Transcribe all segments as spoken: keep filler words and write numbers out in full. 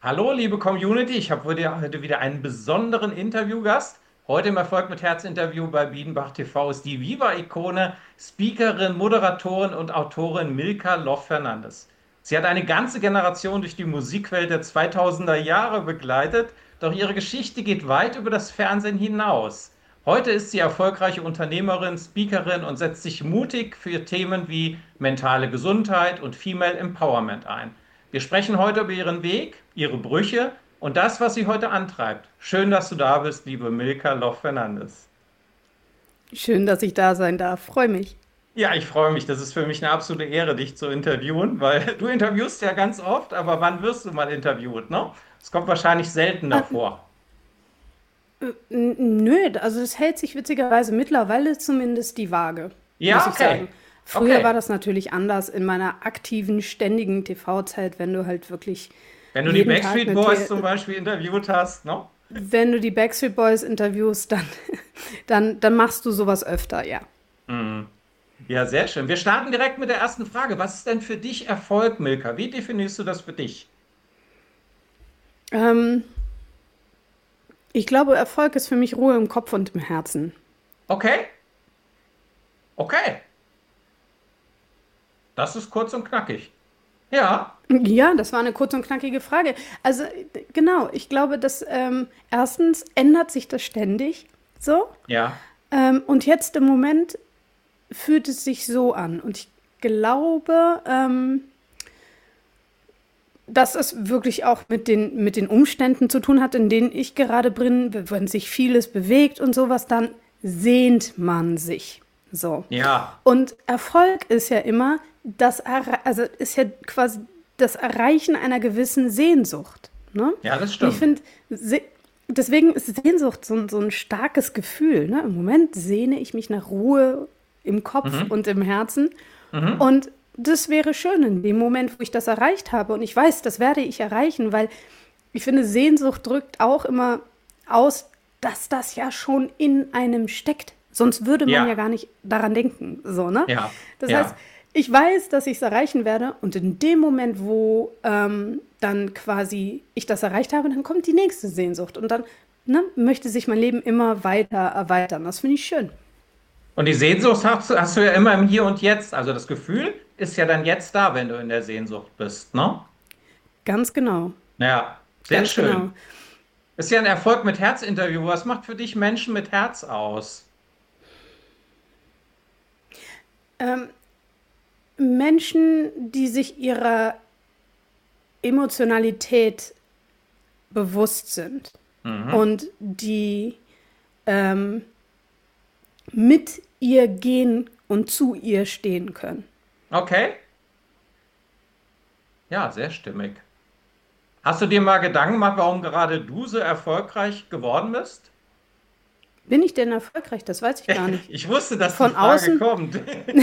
Hallo, liebe Community, ich habe heute wieder einen besonderen Interviewgast. Heute im Erfolg mit Herz-Interview bei Biedenbach T V ist die Viva-Ikone, Speakerin, Moderatorin und Autorin Milka Loff-Fernandes. Sie hat eine ganze Generation durch die Musikwelt der zweitausender Jahre begleitet, doch ihre Geschichte geht weit über das Fernsehen hinaus. Heute ist sie erfolgreiche Unternehmerin, Speakerin und setzt sich mutig für Themen wie mentale Gesundheit und Female Empowerment ein. Wir sprechen heute über ihren Weg, ihre Brüche und das, was sie heute antreibt. Schön, dass du da bist, liebe Milka Loff-Fernandes. Schön, dass ich da sein darf. Freue mich. Ja, ich freue mich. Das ist für mich eine absolute Ehre, dich zu interviewen, weil du interviewst ja ganz oft, aber wann wirst du mal interviewt, ne? Es kommt wahrscheinlich seltener Ah, vor. äh, n- nö, also es hält sich witzigerweise mittlerweile zumindest die Waage, muss Ja, ich okay. sagen. Früher war Okay. das natürlich anders in meiner aktiven, ständigen T V-Zeit, wenn du halt wirklich Wenn du die jeden Tag Backstreet eine, Boys The zum Beispiel interviewt hast, ne? wenn du die Backstreet Boys interviewst, dann, dann, dann machst du sowas öfter, ja. Mhm. Ja, sehr schön. Wir starten direkt mit der ersten Frage. Was ist denn für dich Erfolg, Milka? Wie definierst du das für dich? Ähm, Ich glaube, Erfolg ist für mich Ruhe im Kopf und im Herzen. Okay, okay. Das ist kurz und knackig. Ja, Ja, das war eine kurze und knackige Frage. Also genau, ich glaube, dass ähm, erstens ändert sich das ständig so. ja, Ähm, und jetzt im Moment fühlt es sich so an. Und ich glaube, ähm, dass es wirklich auch mit den, mit den Umständen zu tun hat, in denen ich gerade bin, wenn sich vieles bewegt und sowas, dann sehnt man sich. So. ja, Und Erfolg ist ja immer das, Erre- also ist ja quasi das Erreichen einer gewissen Sehnsucht. Ne? ja, das Und ich stimmt. finde, se deswegen ist Sehnsucht so, ein- so ein starkes Gefühl. Ne? Im Moment sehne ich mich nach Ruhe im Kopf Mhm, und im Herzen. mhm. Und das wäre schön in dem Moment, wo ich das erreicht habe. Und ich weiß, das werde ich erreichen, weil ich finde, Sehnsucht drückt auch immer aus, dass das ja schon in einem steckt. Sonst würde man ja Ja, gar nicht daran denken. So, ne? ja, Das heißt, ja. ich weiß, dass ich es erreichen werde. Und in dem Moment, wo ähm, dann quasi ich das erreicht habe, dann kommt die nächste Sehnsucht. Und dann ne, möchte sich mein Leben immer weiter erweitern. Das finde ich schön. Und die Sehnsucht hast, du- hast du ja immer im Hier und Jetzt. Also das Gefühl ist ja dann jetzt da, wenn du in der Sehnsucht bist, ne? Ganz genau. Ja, sehr Ganz genau. schön. Ist ja ein Erfolg mit Herz-Interview. Was macht für dich Menschen mit Herz aus? Ähm, Menschen, die sich ihrer Emotionalität bewusst sind Mhm. und die ähm, mit ihr gehen und zu ihr stehen können. Okay, ja, sehr stimmig. Hast du dir mal Gedanken gemacht, warum gerade du so erfolgreich geworden bist? Bin ich denn erfolgreich? Das weiß ich gar nicht. Ich wusste, dass die Von Frage außen, kommt.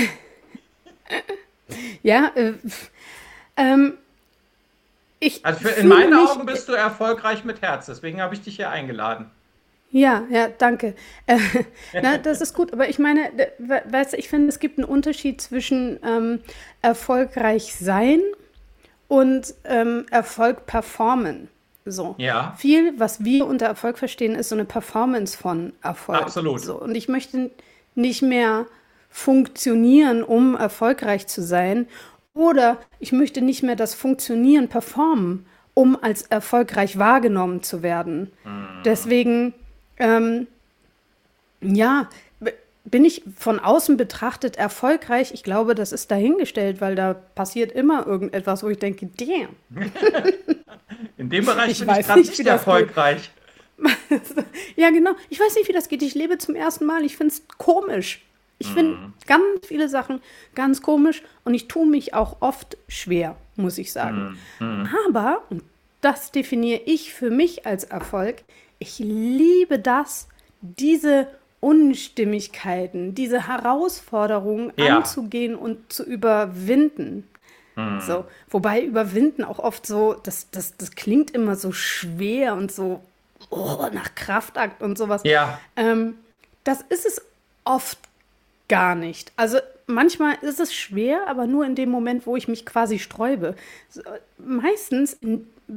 ja, äh, ähm, ich Also für, in fühle meinen mich, Augen bist du erfolgreich mit Herz, deswegen habe ich dich hier eingeladen. ja, ja, danke. Äh, na, das ist gut, aber ich meine, d- we- weißt du, ich finde, es gibt einen Unterschied zwischen ähm, erfolgreich sein und ähm, Erfolg performen. So. Ja, Viel, was wir unter Erfolg verstehen, ist so eine Performance von Erfolg. absolut. So. Und ich möchte nicht mehr funktionieren, um erfolgreich zu sein. Oder ich möchte nicht mehr das Funktionieren performen, um als erfolgreich wahrgenommen zu werden. Hm. Deswegen, ähm, ja, b- bin ich von außen betrachtet erfolgreich? Ich glaube, das ist dahingestellt, weil da passiert immer irgendetwas, wo ich denke, damn, In dem Bereich ich bin ich weiß gerade nicht, nicht wie das geht. erfolgreich. Ja, genau. Ich weiß nicht, wie das geht. Ich lebe zum ersten Mal. Ich finde es komisch. Ich finde Hm. ganz viele Sachen ganz komisch und ich tue mich auch oft schwer, muss ich sagen. Hm. Hm. Aber, und das definiere ich für mich als Erfolg, ich liebe das, diese Unstimmigkeiten, diese Herausforderungen Ja. anzugehen und zu überwinden. Hm. So, wobei überwinden auch oft so, das, das, das klingt immer so schwer und so oh, nach Kraftakt und sowas. Ja. Ähm, Das ist es oft gar nicht. Also manchmal ist es schwer, aber nur in dem Moment, wo ich mich quasi sträube. So, meistens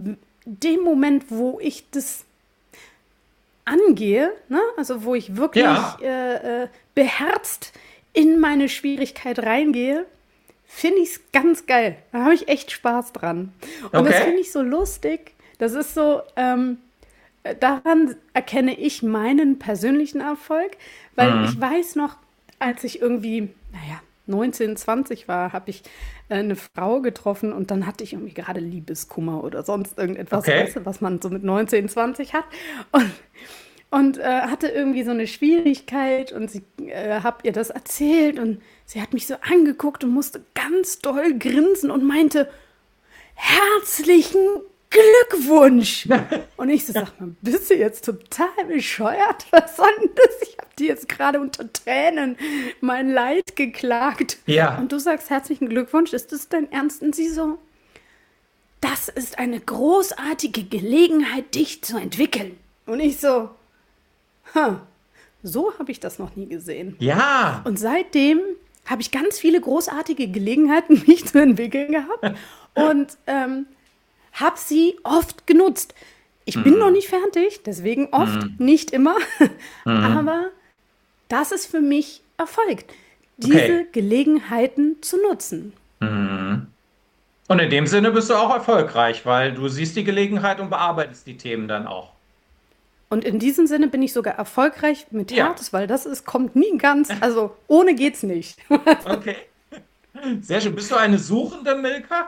dem Moment, wo ich das angehe, ne? Also wo ich wirklich Ja, äh, äh, beherzt in meine Schwierigkeit reingehe, finde ich es ganz geil. Da habe ich echt Spaß dran. Und das okay. finde ich so lustig. Das ist so, ähm, daran erkenne ich meinen persönlichen Erfolg, weil ich Mhm. weiß noch, als ich irgendwie, naja, neunzehn, zwanzig war, habe ich äh, eine Frau getroffen und dann hatte ich irgendwie gerade Liebeskummer oder sonst irgendetwas, weißt Okay. du, was man so mit neunzehn, zwanzig hat. Und und äh, hatte irgendwie so eine Schwierigkeit und sie äh, hab ihr das erzählt und sie hat mich so angeguckt und musste ganz doll grinsen und meinte, herzlichen Glückwunsch. Und ich so, sag mal, bist du jetzt total bescheuert? Was soll denn das? Ich habe dir jetzt gerade unter Tränen mein Leid geklagt. Ja. Und du sagst herzlichen Glückwunsch, ist das dein Ernst? Und sie so, das ist eine großartige Gelegenheit, dich zu entwickeln. Und ich so, ha, so habe ich das noch nie gesehen. Ja. Und seitdem habe ich ganz viele großartige Gelegenheiten, mich zu entwickeln gehabt und ähm, habe sie oft genutzt. Ich bin noch Mhm. nicht fertig, deswegen oft, Mhm. nicht immer, Mhm. aber das ist für mich Erfolg, diese Okay. Gelegenheiten zu nutzen. Mhm. Und in dem Sinne bist du auch erfolgreich, weil du siehst die Gelegenheit und bearbeitest die Themen dann auch. Und in diesem Sinne bin ich sogar erfolgreich mit Ja, Herz, weil das ist, kommt nie ganz, also ohne geht's nicht. okay. Sehr schön. Bist du eine suchende Milka?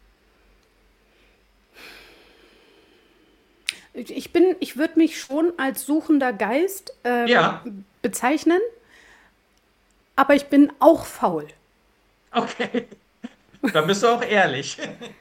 Ich bin, ich würde mich schon als suchender Geist ähm, Ja, bezeichnen, aber ich bin auch faul. okay. Dann bist du auch ehrlich.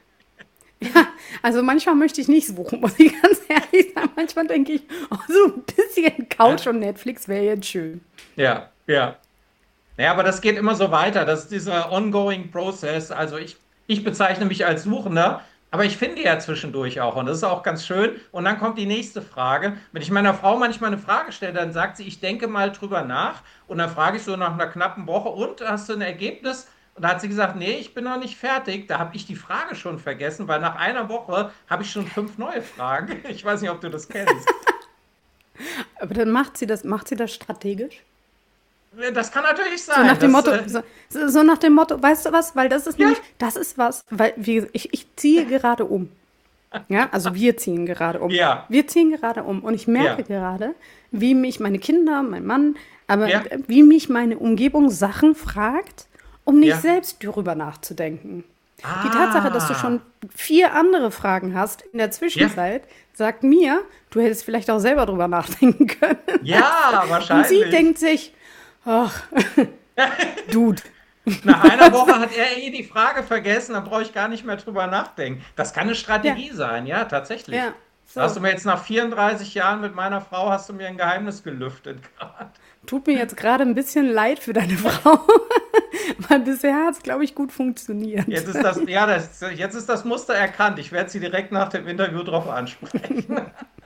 Also manchmal möchte ich nicht suchen, muss ich ganz ehrlich sagen. Manchmal denke ich, oh, so ein bisschen Couch und Netflix wäre jetzt schön. Ja, ja. Naja, aber das geht immer so weiter. Das ist dieser ongoing Process. Also ich, ich bezeichne mich als Suchender, aber ich finde ja zwischendurch auch. Und das ist auch ganz schön. Und dann kommt die nächste Frage. Wenn ich meiner Frau manchmal eine Frage stelle, dann sagt sie, ich denke mal drüber nach. Und dann frage ich so nach einer knappen Woche, und hast du ein Ergebnis? Und da hat sie gesagt, nee, ich bin noch nicht fertig. Da habe ich die Frage schon vergessen, weil nach einer Woche habe ich schon fünf neue Fragen. Ich weiß nicht, ob du das kennst. Aber dann macht sie das, macht sie das strategisch? Das kann natürlich So nach sein. dem Das, Motto, äh, so, so so nach dem Motto, weißt du was? Weil das ist ja, nämlich, das ist was, weil wir, ich, ich ziehe gerade um. Ja, also wir ziehen gerade um. ja, Wir ziehen gerade um und ich merke ja, gerade, wie mich meine Kinder, mein Mann, aber ja, wie mich meine Umgebung Sachen fragt, um nicht ja. selbst darüber nachzudenken. Die Tatsache, dass du schon Ah, vier andere Fragen hast in der ja, Zwischenzeit, sagt mir, du hättest vielleicht auch selber drüber nachdenken können. ja, Und sie wahrscheinlich. denkt sich, ach, Dude. Nach einer Woche hat er eh die Frage vergessen, dann brauche ich gar nicht mehr drüber nachdenken. Das kann eine Ja, Strategie sein, ja, tatsächlich. ja, Da hast so. du mir jetzt nach vierunddreißig Jahren mit meiner Frau, hast du mir ein Geheimnis gelüftet gerade. Tut mir jetzt gerade ein bisschen leid für deine Frau, weil bisher hat es, glaube ich, gut funktioniert. Jetzt ist das, ja, das, jetzt ist das Muster erkannt. Ich werde sie direkt nach dem Interview drauf ansprechen.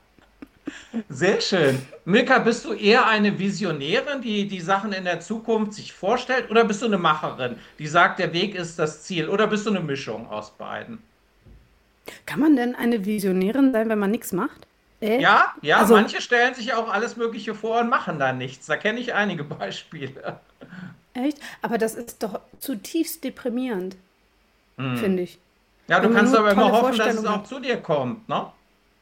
Sehr schön. Milka, bist du eher eine Visionärin, die die Sachen in der Zukunft sich vorstellt, oder bist du eine Macherin, die sagt, der Weg ist das Ziel, oder bist du eine Mischung aus beiden? Kann man denn eine Visionärin sein, wenn man nichts macht? Äh? Ja, ja, Also, manche stellen sich auch alles Mögliche vor und machen dann nichts. Da kenne ich einige Beispiele. echt? Aber das ist doch zutiefst deprimierend, Hm. finde ich. Ja, du Wenn man kannst nur aber immer tolle hoffen, dass es Vorstellungen auch hat. zu dir kommt, ne?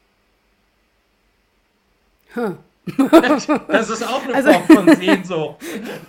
Huh. Das ist auch eine Also, Form von Sehnsucht.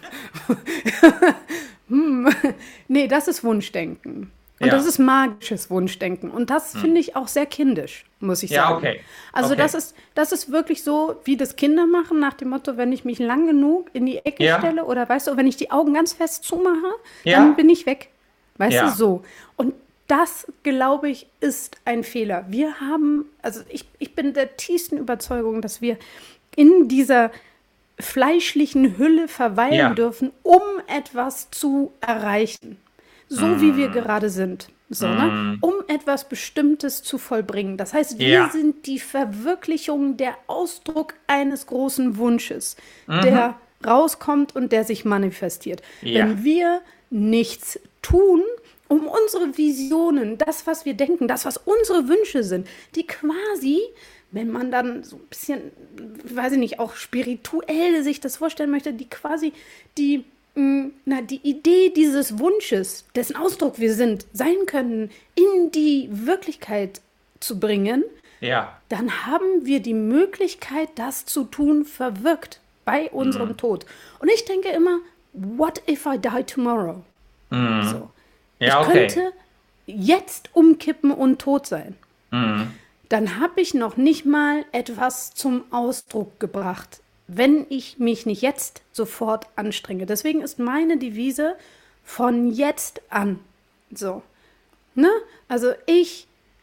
nee, das ist Wunschdenken. Und das Ja. ist magisches Wunschdenken. Und das Hm. finde ich auch sehr kindisch, muss ich Ja, sagen. okay. Also das Okay. ist, das ist wirklich so, wie das Kinder machen, nach dem Motto, wenn ich mich lang genug in die Ecke Ja, stelle oder weißt du, wenn ich die Augen ganz fest zumache, dann ja, bin ich weg. Weißt du, ja. so. Und das, glaube ich, ist ein Fehler. Wir haben, also ich, ich bin der tiefsten Überzeugung, dass wir in dieser fleischlichen Hülle verweilen Ja. dürfen, um etwas zu erreichen. So wie wir Hm. gerade sind. So, ne? Hm. Um etwas Bestimmtes zu vollbringen. Das heißt, wir Ja. sind die Verwirklichung, der Ausdruck eines großen Wunsches, Mhm. der rauskommt und der sich manifestiert. Ja. Wenn wir nichts tun um unsere Visionen, das, was wir denken, das, was unsere Wünsche sind, die quasi, wenn man dann so ein bisschen, weiß ich nicht, auch spirituell sich das vorstellen möchte, die quasi die, mh, na, die Idee dieses Wunsches, dessen Ausdruck wir sind, sein können, in die Wirklichkeit zu bringen, Ja. dann haben wir die Möglichkeit, das zu tun, verwirkt bei unserem Tod. Und ich denke immer, what if I die tomorrow? So. Ja, Ich okay. könnte jetzt umkippen und tot sein. Dann habe ich noch nicht mal etwas zum Ausdruck gebracht, wenn ich mich nicht jetzt sofort anstrenge. Deswegen ist meine Devise von jetzt an. So. Ne? Also ich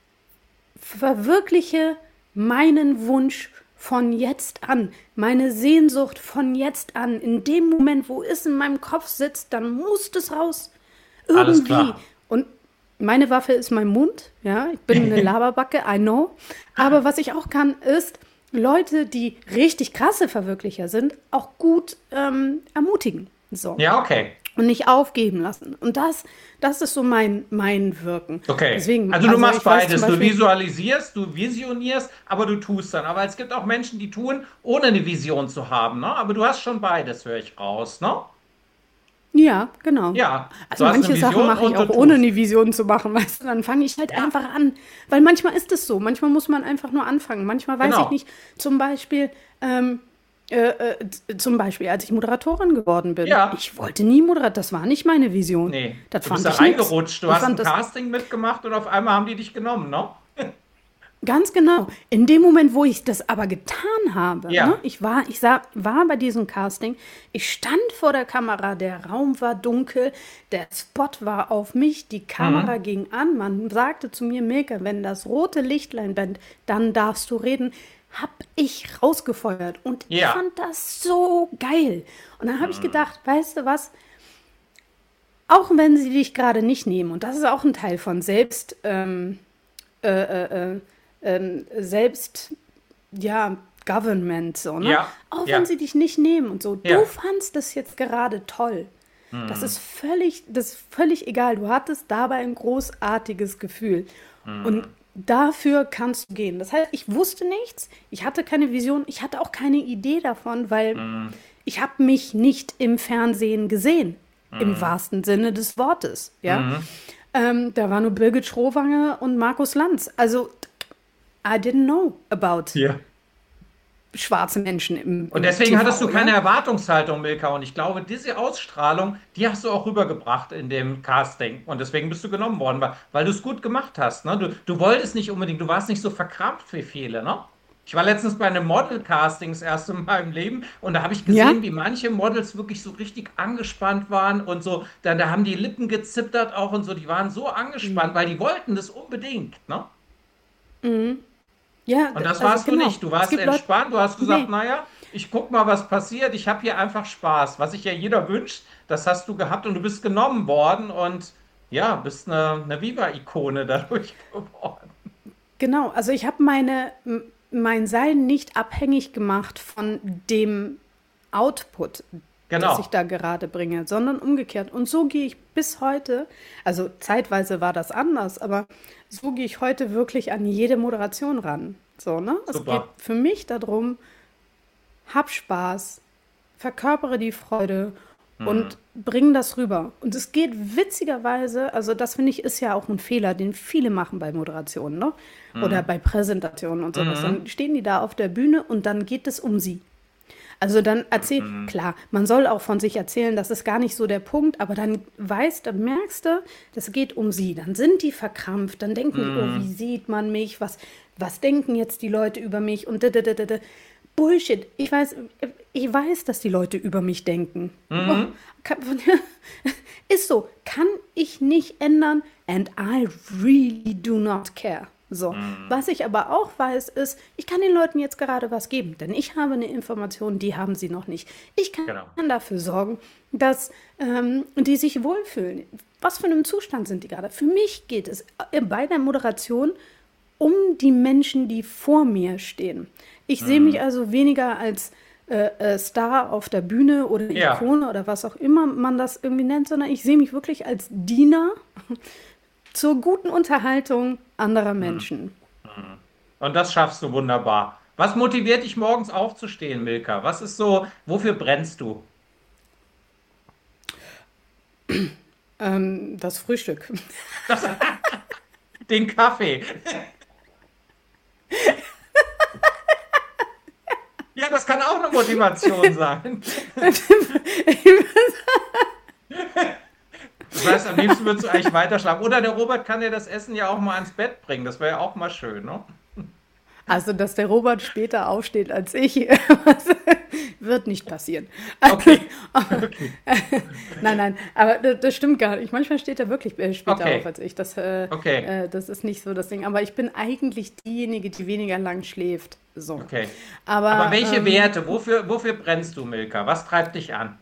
verwirkliche meinen Wunsch von jetzt an, meine Sehnsucht von jetzt an. In dem Moment, wo es in meinem Kopf sitzt, dann muss es raus. Alles Irgendwie. klar. Und meine Waffe ist mein Mund. Ja, ich bin eine Laberbacke, I know. Aber was ich auch kann, ist Leute, die richtig krasse Verwirklicher sind, auch gut ähm, ermutigen. So. Ja, okay. Und nicht aufgeben lassen. Und das, das ist so mein, mein Wirken. Okay. Deswegen, Also du machst ich weiß beides. zum Du Beispiel- visualisierst, du visionierst, aber du tust dann. Aber es gibt auch Menschen, die tun, ohne eine Vision zu haben, ne? Aber du hast schon beides, höre ich raus, ne? Ja, genau. Ja. Also Du hast manche eine Sachen Vision mache ich und auch du ohne tust. eine Vision zu machen, weißt du, dann fange ich halt einfach an. Weil manchmal ist es so, manchmal muss man einfach nur anfangen. Manchmal weiß Genau. ich nicht, zum Beispiel, ähm, äh, äh, z- zum Beispiel, als ich Moderatorin geworden bin, Ja. ich wollte nie Moderatorin, das war nicht meine Vision. Nee, Das du fand bist da ich nix. reingerutscht. Du Ich hast ein fand das Casting mitgemacht und auf einmal haben die dich genommen, ne? Ganz genau. In dem Moment, wo ich das aber getan habe, Ja. ne, ich war, ich sah, war bei diesem Casting, ich stand vor der Kamera, der Raum war dunkel, der Spot war auf mich, die Kamera ging an, man sagte zu mir, Milka, wenn das rote Lichtlein brennt, dann darfst du reden, hab ich rausgefeuert und ich Ja. fand das so geil. Und dann habe ich gedacht, weißt du was, auch wenn sie dich gerade nicht nehmen, und das ist auch ein Teil von Selbst, ähm, äh, äh, äh, ähm, Selbst, ja, Government, so, ne? Ja, Auch ja. wenn sie dich nicht nehmen und so. Ja. Du fandst das jetzt gerade toll. Das ist völlig, das ist völlig egal. Du hattest dabei ein großartiges Gefühl. Und dafür kannst du gehen. Das heißt, ich wusste nichts, ich hatte keine Vision, ich hatte auch keine Idee davon, weil ich habe mich nicht im Fernsehen gesehen, im wahrsten Sinne des Wortes. Ja? Ähm, da war nur Birgit Schrowange und Markus Lanz. Also, I didn't know about Ja. schwarze Menschen im, Und im deswegen T V, hattest du ja? keine Erwartungshaltung, Milka. Und ich glaube, diese Ausstrahlung, die hast du auch rübergebracht in dem Casting. Und deswegen bist du genommen worden, weil, weil du es gut gemacht hast. Ne? Du, du wolltest nicht unbedingt, du warst nicht so verkrampft wie viele. Ne? Ich war letztens bei einem Model-Casting das erste Mal im Leben und da habe ich gesehen, Ja? wie manche Models wirklich so richtig angespannt waren und so. Da, da haben die Lippen gezittert auch und so. Die waren so angespannt, weil die wollten das unbedingt. Ne? Ja, Und das also warst du genau. nicht. Du Es warst gibt Leute, entspannt. Du hast gesagt, nee. naja, ich guck mal, was passiert. Ich habe hier einfach Spaß. Was sich ja jeder wünscht, das hast du gehabt und du bist genommen worden und ja, bist eine, eine Viva-Ikone dadurch geworden. Genau, also ich habe meine, m- mein Sein nicht abhängig gemacht von dem Output, das Genau. ich da gerade bringe, sondern umgekehrt. Und so gehe ich bis heute, also zeitweise war das anders, aber so gehe ich heute wirklich an jede Moderation ran. So, ne? Es geht Super. für mich darum, hab Spaß, verkörpere die Freude und bring das rüber. Und es geht witzigerweise, also das finde ich, ist ja auch ein Fehler, den viele machen bei Moderationen, ne? Oder bei Präsentationen und sowas. Dann stehen die da auf der Bühne und dann geht es um sie. Also dann erzähl, klar, man soll auch von sich erzählen, das ist gar nicht so der Punkt, aber dann weißt, dann merkst du, das geht um sie. Dann sind die verkrampft, dann denken die, oh, wie sieht man mich, was, was denken jetzt die Leute über mich und da, da, da, da, da. Bullshit. Ich weiß, ich weiß, dass die Leute über mich denken. Oh, kann, ist so, kann ich nicht ändern and I really do not care. So, was ich aber auch weiß, ist, ich kann den Leuten jetzt gerade was geben, denn ich habe eine Information, die haben sie noch nicht. Ich kann Genau. dafür sorgen, dass ähm, die sich wohlfühlen. Was für einem Zustand sind die gerade? Für mich geht es bei der Moderation um die Menschen, die vor mir stehen. Ich sehe mich also weniger als äh, äh, Star auf der Bühne oder Ja. Ikone oder was auch immer man das irgendwie nennt, sondern ich sehe mich wirklich als Diener zur guten Unterhaltung anderer Menschen. Und das schaffst du wunderbar. Was motiviert dich morgens aufzustehen, Milka? Was ist so, wofür brennst du? Ähm, das Frühstück. Das, den Kaffee. Ja, das kann auch eine Motivation sein. Das heißt, am liebsten würdest du eigentlich weiterschlafen. Oder der Robert kann dir das Essen ja auch mal ans Bett bringen. Das wäre ja auch mal schön, ne? Also, dass der Robert später aufsteht als ich, wird nicht passieren. Okay. Okay. Nein, nein, aber das, das stimmt gar nicht. Manchmal steht er wirklich äh, später Okay. auf als ich. Das, äh, Okay. äh, das ist nicht so das Ding. Aber ich bin eigentlich diejenige, die weniger lang schläft. So. Okay. Aber Aber welche ähm, Werte? Wofür, wofür brennst du, Milka? Was treibt dich an?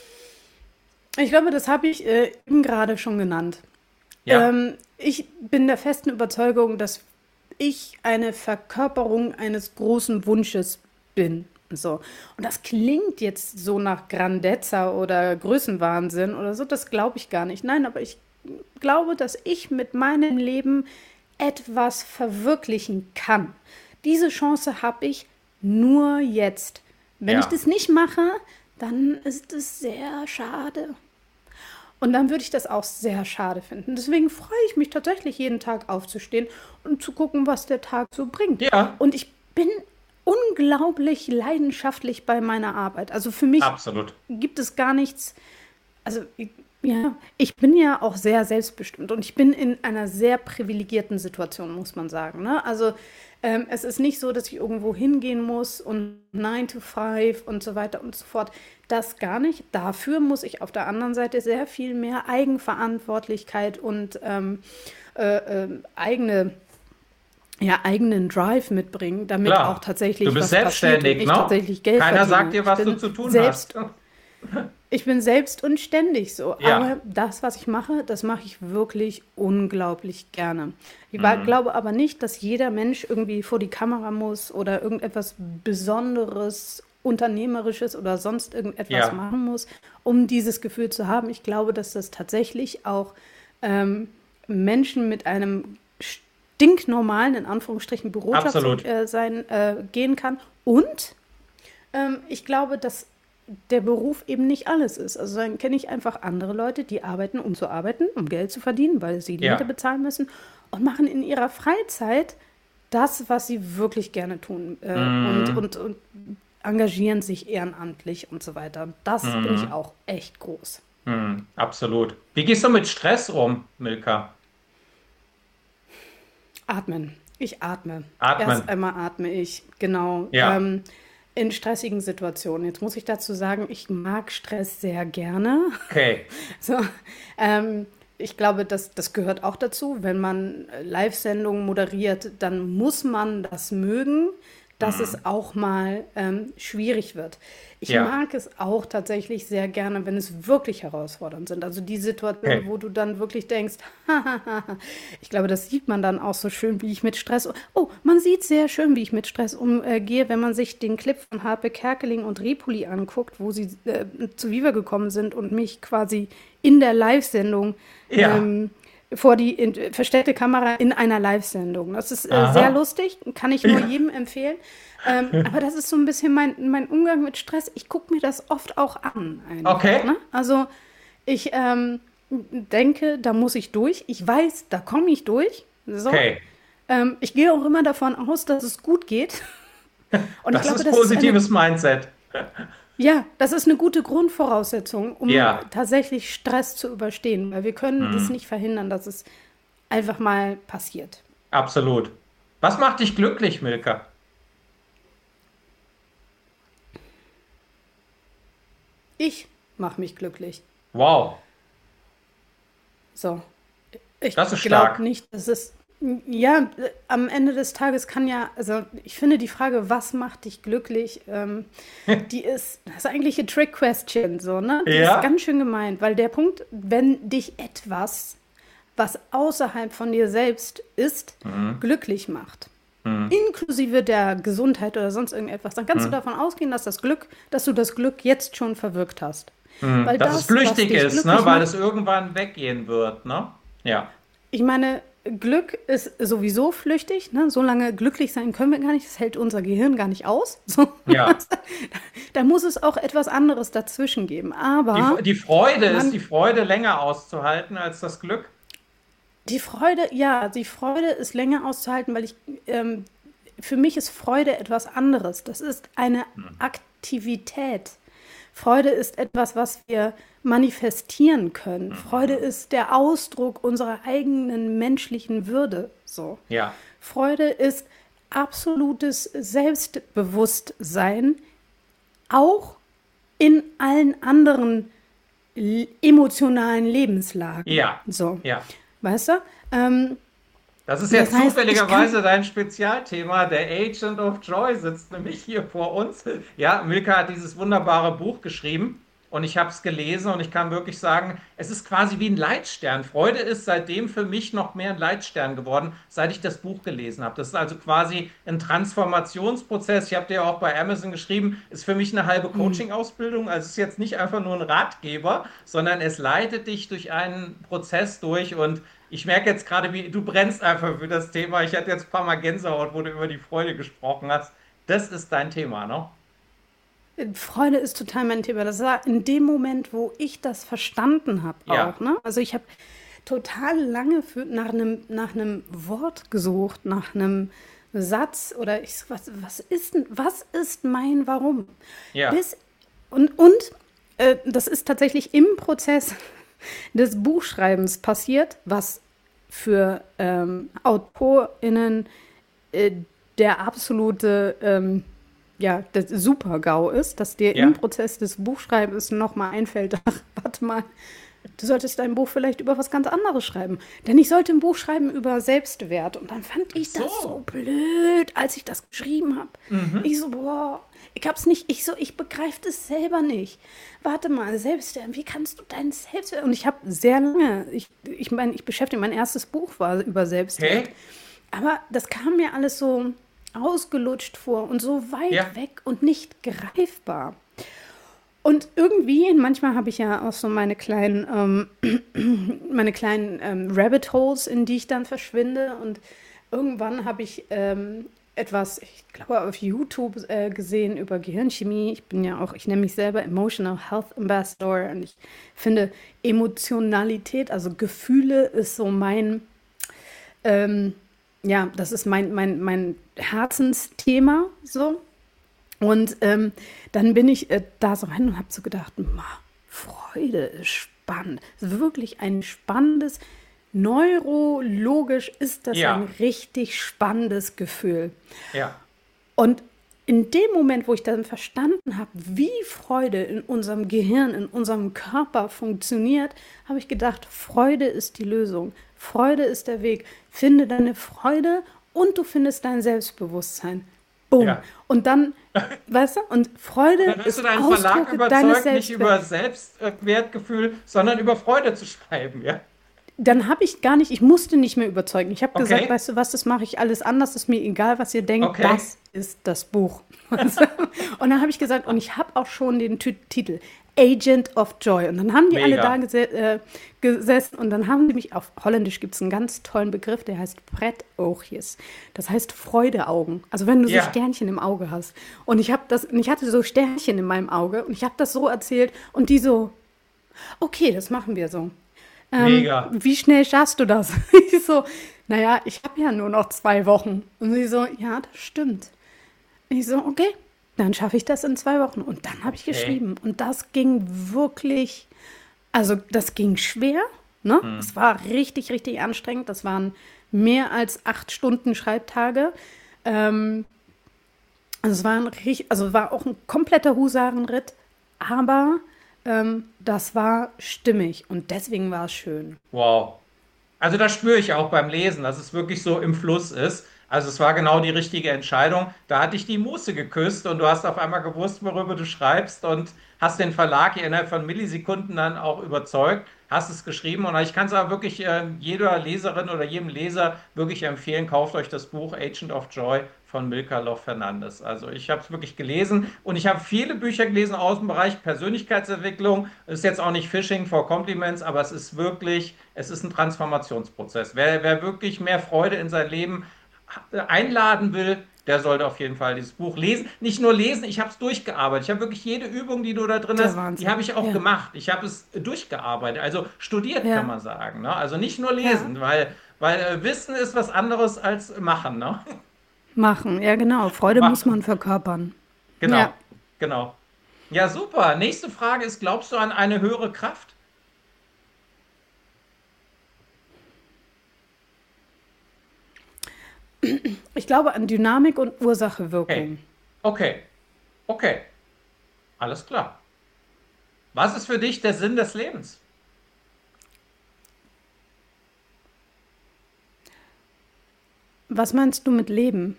ich glaube, das habe ich äh, eben gerade schon genannt. Ja. Ähm, ich bin der festen Überzeugung, dass ich eine Verkörperung eines großen Wunsches bin. So. Und das klingt jetzt so nach Grandezza oder Größenwahnsinn oder so, das glaube ich gar nicht. Nein, aber ich glaube, dass ich mit meinem Leben etwas verwirklichen kann. Diese Chance habe ich nur jetzt. Wenn ich Ja. das nicht mache, dann ist es sehr schade. Und dann würde ich das auch sehr schade finden. Deswegen freue ich mich tatsächlich, jeden Tag aufzustehen und zu gucken, was der Tag so bringt. Ja. Und ich bin unglaublich leidenschaftlich bei meiner Arbeit. Also für mich Absolut. gibt es gar nichts. Also ich- ja, ich bin ja auch sehr selbstbestimmt und ich bin in einer sehr privilegierten Situation, muss man sagen. Ne? Also ähm, es ist nicht so, dass ich irgendwo hingehen muss und nine to five und so weiter und so fort. Das gar nicht. Dafür muss ich auf der anderen Seite sehr viel mehr Eigenverantwortlichkeit und ähm, äh, ähm, eigene, ja, eigenen Drive mitbringen, damit auch Klar. Du tatsächlich bist was passiert und selbstständig, ich ne? tatsächlich Geld Keiner verdiene. sagt dir, Ich was du bin zu tun selbst hast. ich bin selbst und ständig so. Ja. Aber das, was ich mache, das mache ich wirklich unglaublich gerne. Ich wa- glaube aber nicht, dass jeder Mensch irgendwie vor die Kamera muss oder irgendetwas Besonderes, Unternehmerisches oder sonst irgendetwas Ja. machen muss, um dieses Gefühl zu haben. Ich glaube, dass das tatsächlich auch ähm, Menschen mit einem stinknormalen, in Anführungsstrichen, Bürojob Absolut. äh, sein, äh, gehen kann. Und ähm, ich glaube, dass der Beruf eben nicht alles ist. Also dann kenne ich einfach andere Leute, die arbeiten, um zu arbeiten, um Geld zu verdienen, weil sie die Ja. Miete bezahlen müssen und machen in ihrer Freizeit das, was sie wirklich gerne tun äh, und, und, und engagieren sich ehrenamtlich und so weiter. Und das bin ich auch echt groß. Hm, absolut. Wie gehst du mit Stress um, Milka? Atmen. Ich atme. Atmen. Erst einmal atme ich, genau. Ja. Ähm, in stressigen Situationen. Jetzt muss ich dazu sagen, ich mag Stress sehr gerne. Okay. So, ähm, ich glaube, das, das gehört auch dazu. Wenn man äh, Live-Sendungen moderiert, dann muss man das mögen, dass es auch mal ähm, schwierig wird. Ich Ja. mag es auch tatsächlich sehr gerne, wenn es wirklich herausfordernd sind. Also die Situation, Okay. wo du dann wirklich denkst, ich glaube, das sieht man dann auch so schön, wie ich mit Stress, oh, man sieht sehr schön, wie ich mit Stress umgehe, wenn man sich den Clip von Harpe Kerkeling und Repuli anguckt, wo sie äh, zu Viva gekommen sind und mich quasi in der Live-Sendung Ja. ähm, vor die in, verstellte Kamera in einer Live-Sendung. Das ist äh, Aha. sehr lustig, kann ich nur Ja. jedem empfehlen. Ähm, aber das ist so ein bisschen mein, mein Umgang mit Stress. Ich gucke mir das oft auch an. Einfach, Okay. ne? Also ich ähm, denke, da muss ich durch. Ich weiß, da komme ich durch. So. Okay. Ähm, ich gehe auch immer davon aus, dass es gut geht. Und ich Das glaube, ist das ist eine, positives Mindset. ja, das ist eine gute Grundvoraussetzung, um Ja. tatsächlich Stress zu überstehen, weil wir können das nicht verhindern, dass es einfach mal passiert. Absolut. Was macht dich glücklich, Milka? Ich mache mich glücklich. Wow. So. Ich Das ist stark. glaube nicht, dass es. Ja, äh, am Ende des Tages kann ja, also ich finde die Frage, was macht dich glücklich, ähm, die ist, das ist eigentlich eine Trick-Question, so, ne? Die Ja. ist ganz schön gemeint, weil der Punkt, wenn dich etwas, was außerhalb von dir selbst ist, glücklich macht, inklusive der Gesundheit oder sonst irgendetwas, dann kannst du davon ausgehen, dass das Glück, dass du das Glück jetzt schon verwirkt hast. Hm. Weil Dass es das, was flüchtig dich ist, ne? glücklich Weil macht, es irgendwann weggehen wird, ne? Ja, ich meine, Glück ist sowieso flüchtig, ne? So lange glücklich sein können wir gar nicht, das hält unser Gehirn gar nicht aus. So. ja. Da muss es auch etwas anderes dazwischen geben. Die, Aber die Freude ist man, die Freude länger auszuhalten als das Glück. die Freude, ja, die Freude ist länger auszuhalten, weil ich, ähm, für mich ist Freude etwas anderes. Das ist eine Aktivität. Freude ist etwas, was wir manifestieren können. Freude ist der Ausdruck unserer eigenen menschlichen Würde. So. Ja, Freude ist absolutes Selbstbewusstsein, auch in allen anderen l- emotionalen Lebenslagen. ja, So, ja. weißt du? Ähm, Das ist das jetzt heißt, ich kann, zufälligerweise dein Spezialthema. Der Agent of Joy sitzt nämlich hier vor uns. Ja, Milka hat dieses wunderbare Buch geschrieben und ich habe es gelesen und ich kann wirklich sagen, es ist quasi wie ein Leitstern. Freude ist seitdem für mich noch mehr ein Leitstern geworden, seit ich das Buch gelesen habe. Das ist also quasi ein Transformationsprozess. Ich habe dir ja auch bei Amazon geschrieben, ist für mich eine halbe Coaching-Ausbildung. Also es ist jetzt nicht einfach nur ein Ratgeber, sondern es leitet dich durch einen Prozess durch und ich merke jetzt gerade, wie du brennst einfach für das Thema. Ich hatte jetzt ein paar Mal Gänsehaut, wo du über die Freude gesprochen hast. Das ist dein Thema, ne? Freude ist total mein Thema. Das war in dem Moment, wo ich das verstanden habe Ja, auch. Ne? Also ich habe total lange für, nach einem, nach einem Wort gesucht, nach einem Satz oder ich, so, was, was ist, denn- was ist mein Warum? ja, Bis, und und äh, das ist tatsächlich im Prozess des Buchschreibens passiert, was für ähm, AutorInnen äh, der absolute ähm, ja, das Super-GAU ist, dass dir im ja. Prozess des Buchschreibens nochmal einfällt, ach, warte mal, du solltest dein Buch vielleicht über was ganz anderes schreiben. Denn ich sollte ein Buch schreiben über Selbstwert. Und dann fand Ach ich das so so. blöd, als ich das geschrieben habe. Mhm. Ich so, boah, ich hab's nicht, ich so, ich begreife das selber nicht. Warte mal, Selbstwert, wie kannst du deinen Selbstwert? Und ich habe sehr lange, ich, ich meine, ich beschäftige, mein erstes Buch war über Selbstwert. Okay. Aber das kam mir alles so ausgelutscht vor und so weit Ja, weg und nicht greifbar. Und irgendwie, manchmal habe ich ja auch so meine kleinen, ähm, meine kleinen ähm, Rabbit Holes, in die ich dann verschwinde. Und irgendwann habe ich ähm, etwas, ich glaube, auf YouTube äh, gesehen über Gehirnchemie. Ich bin ja auch, ich nenne mich selber Emotional Health Ambassador und ich finde Emotionalität, also Gefühle, ist so mein ähm, ja, das ist mein, mein, mein Herzensthema so. Und ähm, dann bin ich äh, da so rein und habe so gedacht, ma, Freude ist spannend. Es ist wirklich ein spannendes, neurologisch ist das ein ja, richtig spannendes Gefühl. ja, Und in dem Moment, wo ich dann verstanden habe, wie Freude in unserem Gehirn, in unserem Körper funktioniert, habe ich gedacht, Freude ist die Lösung. Freude ist der Weg. Finde deine Freude und du findest dein Selbstbewusstsein. Boom. ja. Und dann, weißt du, und Und Freude dann hast du ist deinen Verlag Ausdruck deines überzeugt, nicht über Selbstwerts. Selbstwertgefühl, sondern über Freude zu schreiben, ja? Dann habe ich gar nicht, ich musste nicht mehr überzeugen. Ich habe gesagt, Okay, weißt du was, das mache ich alles anders, ist mir egal, was ihr denkt, okay. das ist das Buch. Und dann habe ich gesagt, und ich habe auch schon den Tü- Titel Agent of Joy. Und dann haben die alle da Mega. gese äh, gesessen und dann haben die mich, auf Holländisch gibt es einen ganz tollen Begriff, der heißt Pretoogjes. Das heißt Freudeaugen. Also wenn du so Ja, Sternchen im Auge hast. Und ich habe das, und ich hatte so Sternchen in meinem Auge und ich habe das so erzählt und die so, okay, das machen wir so. Ähm, mega. wie schnell schaffst du das? Ich so, naja, ich habe ja nur noch zwei Wochen. Und sie so, ja, das stimmt. Ich so, okay, dann schaffe ich das in zwei Wochen. Und dann habe ich Okay. geschrieben. Und das ging wirklich, also das ging schwer. Ne? Es war richtig, richtig anstrengend. Das waren mehr als acht Stunden Schreibtage. Ähm, also es war ein, richt- also war auch ein kompletter Husarenritt. Aber ähm, das war stimmig. Und deswegen war es schön. Wow. Also das spüre ich auch beim Lesen, dass es wirklich so im Fluss ist. Also es war genau die richtige Entscheidung. Da hatte ich die Muße geküsst und du hast auf einmal gewusst, worüber du schreibst und hast den Verlag hier innerhalb von Millisekunden dann auch überzeugt. hast es geschrieben und ich kann es aber wirklich äh, jeder Leserin oder jedem Leser wirklich empfehlen, kauft euch das Buch Agent of Joy von Milka Love Fernandes. Also ich habe es wirklich gelesen und ich habe viele Bücher gelesen aus dem Bereich Persönlichkeitsentwicklung. Es ist jetzt auch nicht Fishing for Compliments, aber es ist wirklich, es ist ein Transformationsprozess. Wer, wer wirklich mehr Freude in sein Leben einladen will, der sollte auf jeden Fall dieses Buch lesen. Nicht nur lesen, ich habe es durchgearbeitet. Ich habe wirklich jede Übung, die du da drin Der hast, die Wahnsinn. habe ich auch Ja, gemacht. Ich habe es durchgearbeitet, also studiert, kann ja, man sagen. Ne? Also nicht nur ja. lesen, weil, weil äh, Wissen ist was anderes als machen. Ne? Machen. Ja, genau. Freude muss man Machen. verkörpern. Ja. Genau, genau. Ja, super. Nächste Frage ist, glaubst du an eine höhere Kraft? Ich glaube an Dynamik und Okay, Ursache-Wirkung. okay, okay. Alles klar. Was ist für dich der Sinn des Lebens? Was meinst du mit Leben?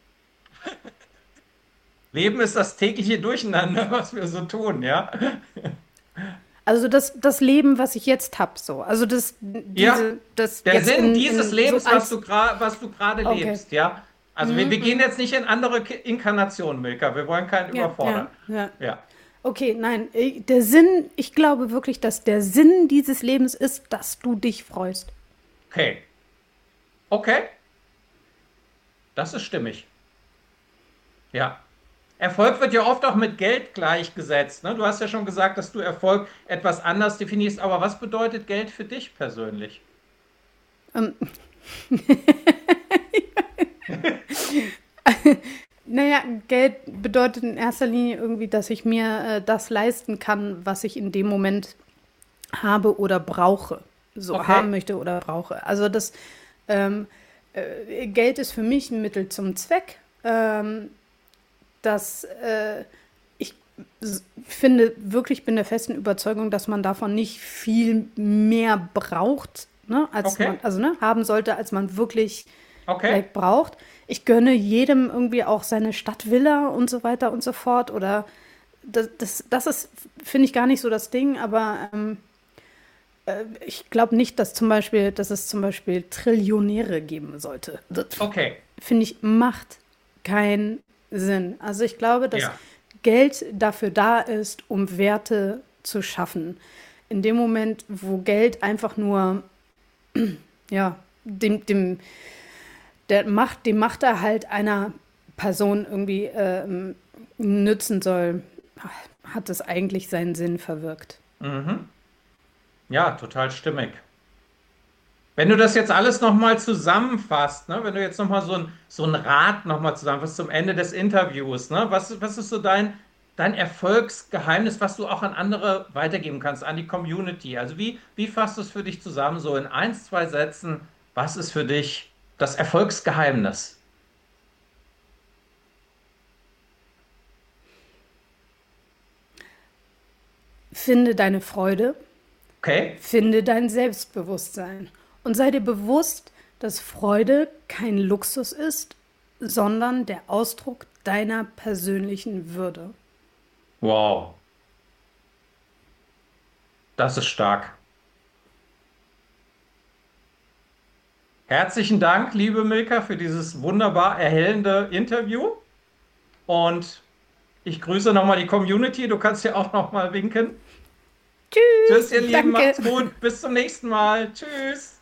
Leben ist das tägliche Durcheinander, was wir so tun, ja? Also das, das Leben, was ich jetzt habe, so. Also das, Ja, diese, das der jetzt Sinn in, dieses in so Lebens, was als. du gerade, was du gerade Okay. lebst, ja? Also wir, wir gehen jetzt nicht in andere Ki- Inkarnationen, Milka. Wir wollen keinen Ja, ja, überfordern. ja. Ja, Okay, nein, äh, der Sinn, ich glaube wirklich, dass der Sinn dieses Lebens ist, dass du dich freust. okay, okay, das ist stimmig. Ja. Erfolg wird ja oft auch mit Geld gleichgesetzt. Ne? Du hast ja schon gesagt, dass du Erfolg etwas anders definierst, aber was bedeutet Geld für dich persönlich? Ähm, naja, Geld bedeutet in erster Linie irgendwie, dass ich mir äh, das leisten kann, was ich in dem Moment habe oder brauche. So haben Okay, möchte oder brauche. Also das ähm, äh, Geld ist für mich ein Mittel zum Zweck. Ähm, dass äh, ich s- finde, wirklich bin der festen Überzeugung, dass man davon nicht viel mehr braucht, ne, als man, okay, also ne, haben sollte, als man wirklich okay. vielleicht braucht. Ich gönne jedem irgendwie auch seine Stadtvilla und so weiter und so fort. Oder das, das, das ist, finde ich, gar nicht so das Ding, aber ähm, ich glaube nicht, dass zum Beispiel, dass es zum Beispiel Trillionäre geben sollte. Das Okay, finde ich, macht keinen Sinn. Also ich glaube, dass ja. Geld dafür da ist, um Werte zu schaffen. In dem Moment, wo Geld einfach nur, ja, dem, dem, der Macht, dem Machterhalt einer Person irgendwie ähm, nützen soll, hat es eigentlich seinen Sinn verwirkt. Mhm. Ja, total stimmig. Wenn du das jetzt alles nochmal zusammenfasst, ne, wenn du jetzt nochmal so ein, so ein Rat nochmal zusammenfasst zum Ende des Interviews, ne, was, was ist so dein, dein Erfolgsgeheimnis, was du auch an andere weitergeben kannst, an die Community? Also wie, wie fasst du es für dich zusammen, so in eins, zwei Sätzen, was ist für dich das Erfolgsgeheimnis? Finde deine Freude, Okay? finde dein Selbstbewusstsein und sei dir bewusst, dass Freude kein Luxus ist, sondern der Ausdruck deiner persönlichen Würde. Wow, das ist stark. Herzlichen Dank, liebe Milka, für dieses wunderbar erhellende Interview. Und ich grüße nochmal die Community. Du kannst ja auch nochmal winken. Tschüss, Tschüss, ihr Lieben, danke. macht's gut. Bis zum nächsten Mal. Tschüss.